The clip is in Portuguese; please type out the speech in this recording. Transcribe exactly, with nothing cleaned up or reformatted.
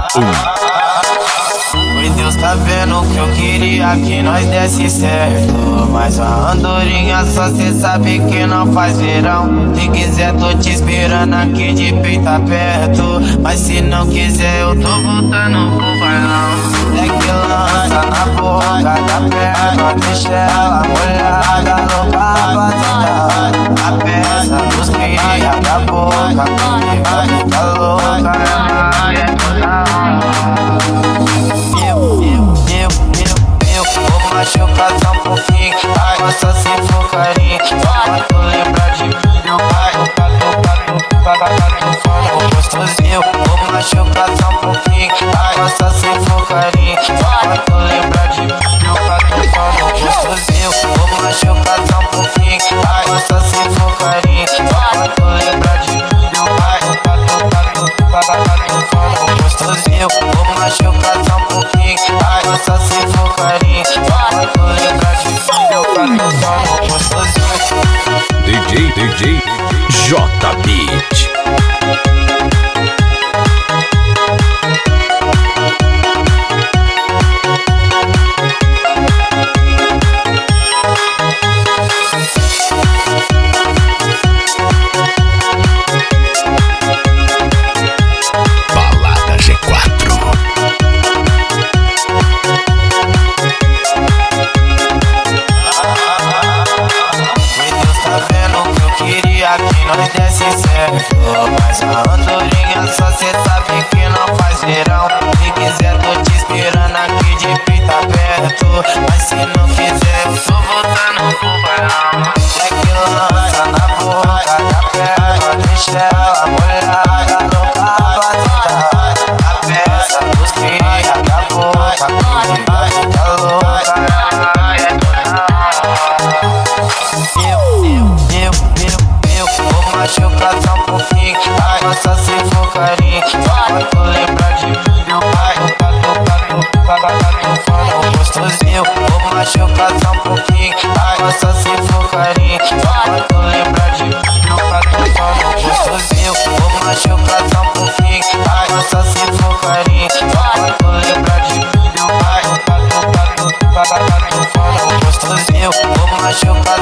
Oi, Deus tá vendo que eu queria que nós desse certo, mas a andorinha só cê sabe que não faz verão. Se quiser tô te esperando aqui de peito aberto, mas se não quiser eu tô voltando pro bailão. É que lança na boca da perna, deixa ela molhada, louca pra tentar. A peça dos cria da boca, comigo fica louca, ela é toda Eu, eu, eu, eu, eu vou machucar só um pouquinho, ai, só se for carinho. Só pra tu lembrar de mim, meu pai. Toca, toca, toca, toca, toca, gostosinho. Vou machucar só um pouquinho, ai, só se for carinho. Só pra tu lembrar de mim, meu pai. Toca, gostosinho. Vou machucar só um pouquinho, ai, só se for carinho. Só pra tu lembrar de mim, meu pai. Toca, toca, toca, toca, gostosinho. Vou machucar só um pouquinho, ai, só se for carinho. Só pra tu lembrar de mim, meu pai. Toca, gostosinho. D J, D J, J Beat. Balada G quatro. Queria que nós desse certo, mas a andorinha só cê sabe que não faz verão. Se quiser tô te esperando aqui de peito aberto, mas se não quiser eu tô voltando pro bailão. É que lança na boca da perna, deixa ela molhada, louca pra tentar. A peça dos cria da boca, comigo fica louca, ela é toda Eu, eu, eu, eu vou machucar só um pouquinho, ai, só se for carinho. Só pra tu lembrar de mim, meu pai. Toca, toca, toca, toca, gostosinho. Vou machucar só um pouquinho, ai, só se for carinho. Só pra tu lembrar de mim, meu pai. Toca, gostosinho. Vou machucar só um pouquinho, ai, só se for carinho. Só pra tu lembrar de mim, meu pai. Toca, toca, toca, gostosinho. Vou machucar